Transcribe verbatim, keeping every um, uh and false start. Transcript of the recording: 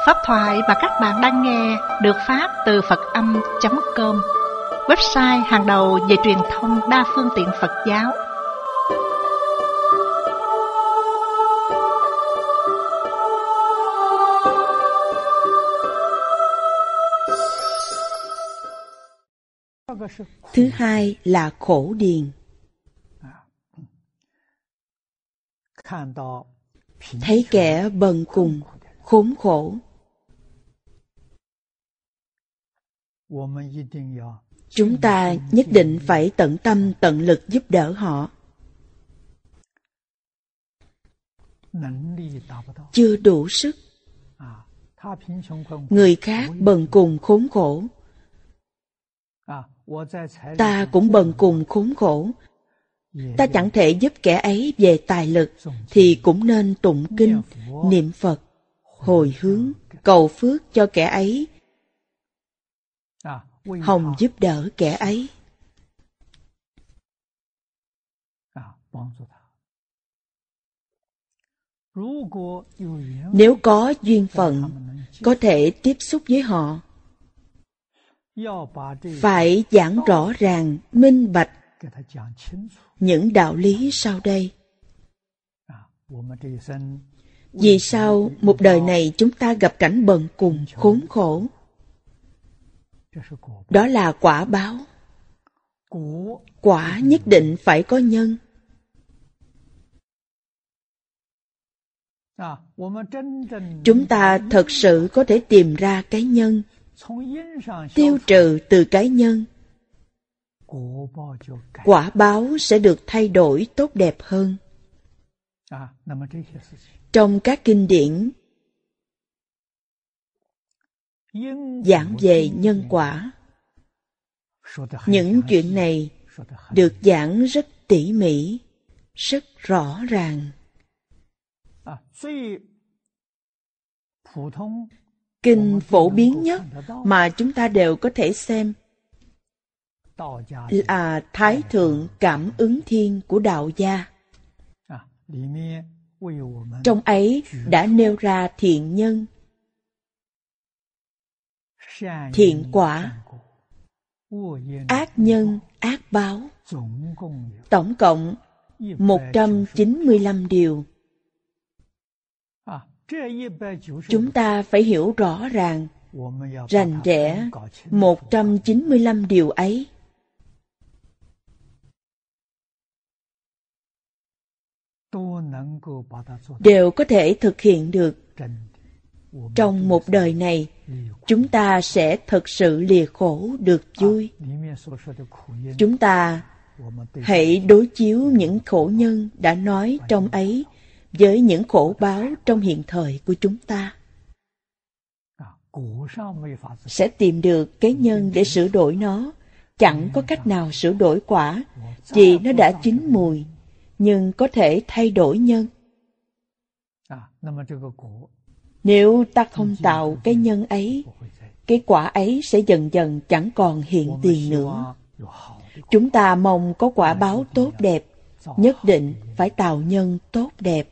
Pháp thoại mà các bạn đang nghe được phát từ Phật Âm chấm com, website hàng đầu về truyền thông đa phương tiện Phật giáo. Thứ hai là khổ điền. Thấy kẻ bần cùng, khốn khổ, chúng ta nhất định phải tận tâm tận lực giúp đỡ họ. Chưa đủ sức, người khác bần cùng khốn khổ, ta cũng bần cùng khốn khổ. Ta chẳng thể giúp kẻ ấy về tài lực, thì cũng nên tụng kinh, niệm Phật, hồi hướng, cầu phước cho kẻ ấy, hòng giúp đỡ kẻ ấy. Nếu có duyên phận, có thể tiếp xúc với họ, phải giảng rõ ràng, minh bạch những đạo lý sau đây. Vì sao một đời này chúng ta gặp cảnh bần cùng, khốn khổ? Đó là quả báo. Quả nhất định phải có nhân. Chúng ta thật sự có thể tìm ra cái nhân, tiêu trừ từ cái nhân, quả báo sẽ được thay đổi tốt đẹp hơn. Trong các kinh điển giảng về nhân quả, những chuyện này được giảng rất tỉ mỉ, rất rõ ràng. Kinh phổ biến nhất mà chúng ta đều có thể xem là Thái Thượng Cảm Ứng Thiên của Đạo gia. Trong ấy đã nêu ra thiện nhân, thiện quả, ác nhân, ác báo, tổng cộng một trăm chín mươi lăm điều. Chúng ta phải hiểu rõ ràng, rành rẽ một trăm chín mươi lăm điều ấy. Đều có thể thực hiện được. Trong một đời này, chúng ta sẽ thực sự lìa khổ được vui. Chúng ta hãy đối chiếu những khổ nhân đã nói trong ấy với những khổ báo trong hiện thời của chúng ta. Sẽ tìm được cái nhân để sửa đổi nó. Chẳng có cách nào sửa đổi quả, vì nó đã chín mùi, nhưng có thể thay đổi nhân. Nếu ta không tạo cái nhân ấy, cái quả ấy sẽ dần dần chẳng còn hiện tiền nữa. Chúng ta mong có quả báo tốt đẹp, nhất định phải tạo nhân tốt đẹp.